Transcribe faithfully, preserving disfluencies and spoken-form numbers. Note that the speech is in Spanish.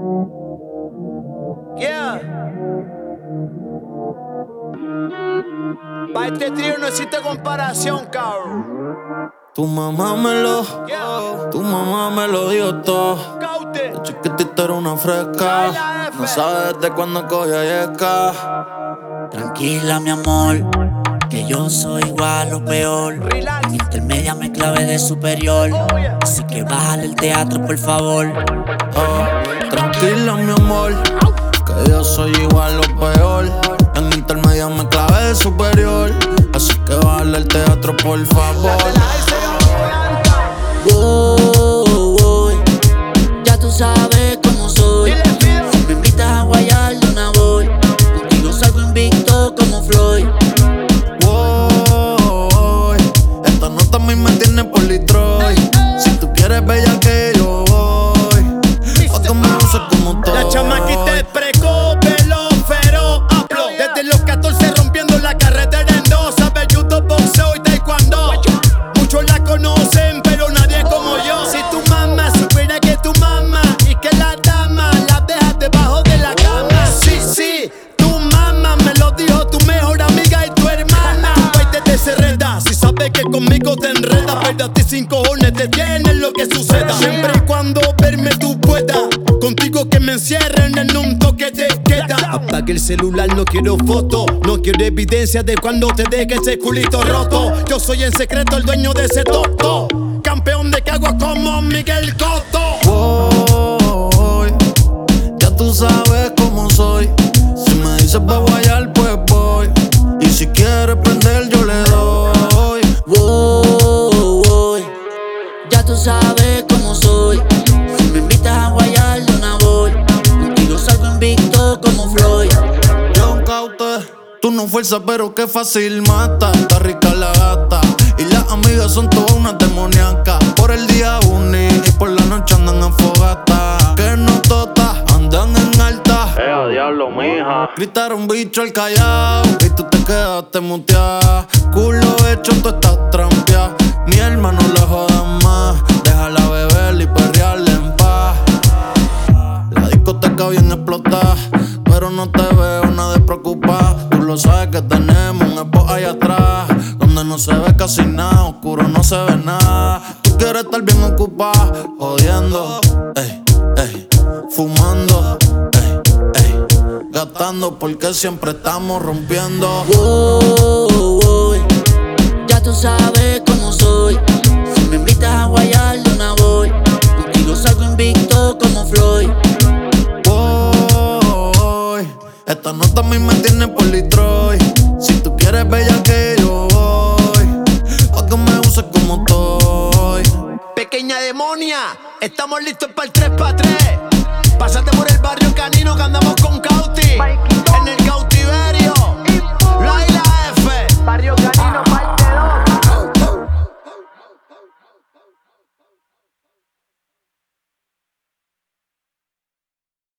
Yeah. Pa' este trío no existe comparación, cabrón. Tu mamá me lo, Yeah. tu mamá me lo dijo todo. Caute. De chiquitita era una fresca. No sabes desde cuándo cogía yesca. Tranquila, mi amor, que yo soy igual o peor. Relax. En intermedia me clavé de superior. Oh, yeah. Así que bájale el teatro, por favor. Oh, tranquila, mi amor, que yo soy igual o peor. En intermedia me clavé de superior. Así que bájale el teatro, por favor. Oh, oh, ya tú sabes cómo soy. Dile, Phil. Si me invitas a guayar de una voy. Contigo salgo invicto como Floyd. Wow, esta nota a mí me tiene por Detroit. Si tú quieres bella que yo voy, pa' que me uses como todo. La chamaquita es precoz, pelo feroz, hablo. Desde los catorce rompiendo la carretera en dos. Sabe judo, boxeo y taekwondo. Muchos la conocen, pero nadie como yo. Si tu mamá supiera que tu mamá y que la dama la dejas debajo de la cama. Sí, sí, tu mamá me lo dijo, tu mejor amiga y tu hermana. Baite de serreta, si sabes que conmigo te enredas, pero a ti sin cojones te tienes lo que suceda. Siempre y cuando verme tú puedas, contigo que me encierren en un toque de queda. Apague el celular, no quiero foto, no quiero evidencia de cuando te deje ese culito roto. Yo soy en secreto el dueño de ese toto, campeón de cagua como Miguel Cotto. Wow, ya tú sabes cómo soy. Si me dices pa' guayar, pues voy. Y si quieres prender, yo le doy. Oh, oh, ya tú sabes cómo soy. Si me invitas a guayar de una voy. Contigo salgo invicto como Floyd. John Caute, tú no fuerzas, pero qué fácil mata. Está rica la gata y las amigas son todas unas demoníacas. Por el día uni y por la noche andan en fogata. Que no totas, andan en alta. Eh, a diablo, mija. Gritaron bicho al callao y tú te quedaste muteada. Culo hecho, tú estás trampeada. Mi hermano le jodan más. Déjala beber y perrearle en paz. La discoteca bien explotada, pero no te veo nada de preocupada. Tú lo sabes que tenemos un spot ahí atrás, donde no se ve casi nada, oscuro no se ve nada. Tú quieres estar bien ocupada, jodiendo, ey, ey, fumando, ey, ey, gastando porque siempre estamos rompiendo. Oh, oh, ya tú sabes cómo soy. Si me invitas a guayar de una voy. Contigo salgo invicto como Floyd. Voy, esta nota a mí me tiene por Detroit. Si tú quieres bella que yo voy, pa' que me uses como estoy. Pequeña demonia, estamos listos para el tres pa' tres.